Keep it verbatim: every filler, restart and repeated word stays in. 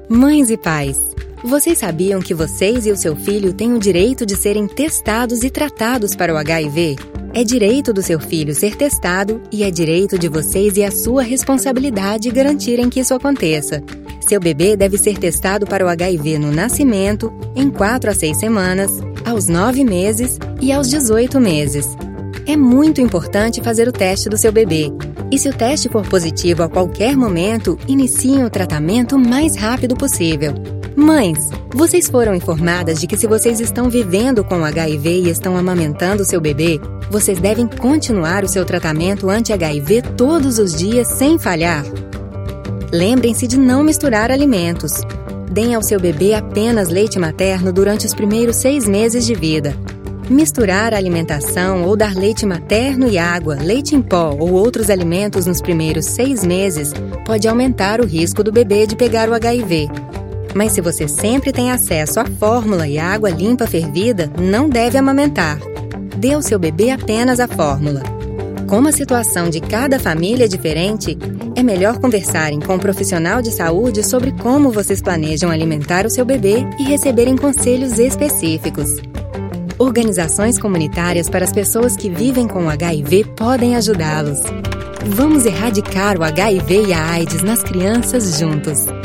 Mães e pais, vocês sabiam que vocês e o seu filho têm o direito de serem testados e tratados para o H I V? É direito do seu filho ser testado e é direito de vocês e a sua responsabilidade garantirem que isso aconteça. Seu bebê deve ser testado para o H I V no nascimento, em quatro a seis semanas, aos nove meses e aos dezoito meses. É muito importante fazer o teste do seu bebê. E se o teste for positivo a qualquer momento, iniciem o tratamento o mais rápido possível. Mães, vocês foram informadas de que se vocês estão vivendo com H I V e estão amamentando seu bebê, vocês devem continuar o seu tratamento anti-H I V todos os dias sem falhar. Lembrem-se de não misturar alimentos. Deem ao seu bebê apenas leite materno durante os primeiros seis meses de vida. Misturar a alimentação ou dar leite materno e água, leite em pó ou outros alimentos nos primeiros seis meses pode aumentar o risco do bebê de pegar o H I V. Mas se você sempre tem acesso à fórmula e à água limpa fervida, não deve amamentar. Dê ao seu bebê apenas a fórmula. Como a situação de cada família é diferente, é melhor conversarem com um profissional de saúde sobre como vocês planejam alimentar o seu bebê e receberem conselhos específicos. Organizações comunitárias para as pessoas que vivem com H I V podem ajudá-los. Vamos erradicar o H I V e a AIDS nas crianças juntos.